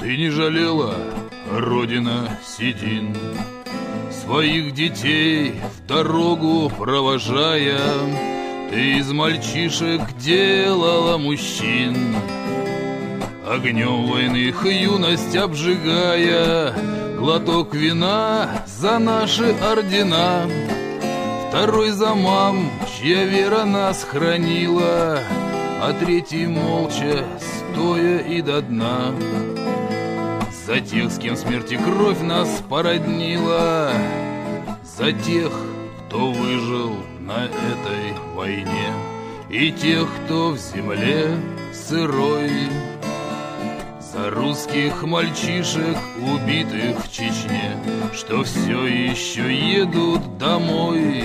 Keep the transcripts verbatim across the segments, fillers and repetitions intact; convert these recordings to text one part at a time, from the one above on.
Ты не жалела, Родина, седин, своих детей в дорогу провожая. Ты из мальчишек делала мужчин, огнем войны их юность обжигая. Глоток вина за наши ордена, второй за мам, чья вера нас хранила, а третий молча, стоя и до дна. За тех, с кем смерть и кровь нас породнила, за тех, кто выжил на этой войне, и тех, кто в земле сырой. За русских мальчишек, убитых в Чечне, что все еще едут домой.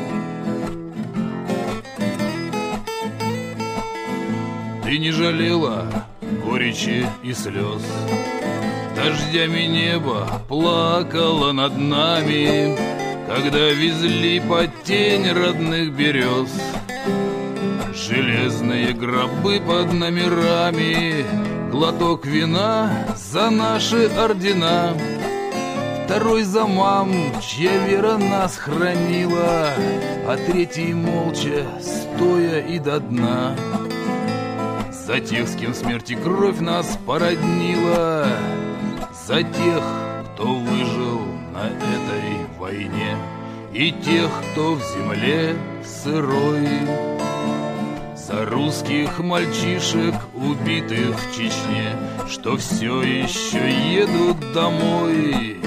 Ты не жалела горечи и слез, дождями небо плакало над нами, когда везли под тень родных берез. Железные гробы под номерами, глоток вина за наши ордена, второй за мам, чья вера нас хранила, а третий молча, стоя и до дна. За тех, с кем смерть и кровь нас породнила, за тех, кто выжил на этой войне, и тех, кто в земле сырой. За русских мальчишек, убитых в Чечне, что все еще едут домой.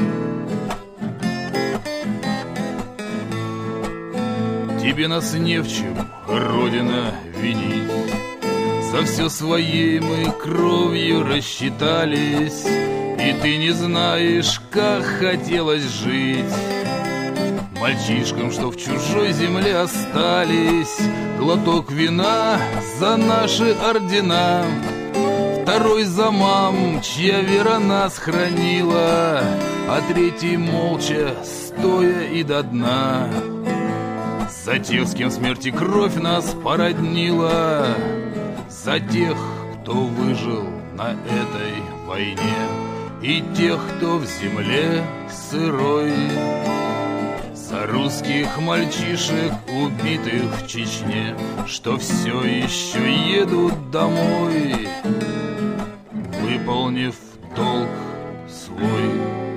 Тебе нас не в чем, Родина, винить, за все своей мы кровью рассчитались, и ты не знаешь, как хотелось жить мальчишкам, что в чужой земле остались. Глоток вина за наши ордена, второй за мам, чья вера нас хранила, а третий молча, стоя и до дна. За тех, с кем смерть и кровь нас породнила, за тех, кто выжил на этой войне, и тех, кто в земле сырой. За русских мальчишек, убитых в Чечне, что все еще едут домой, выполнив долг свой.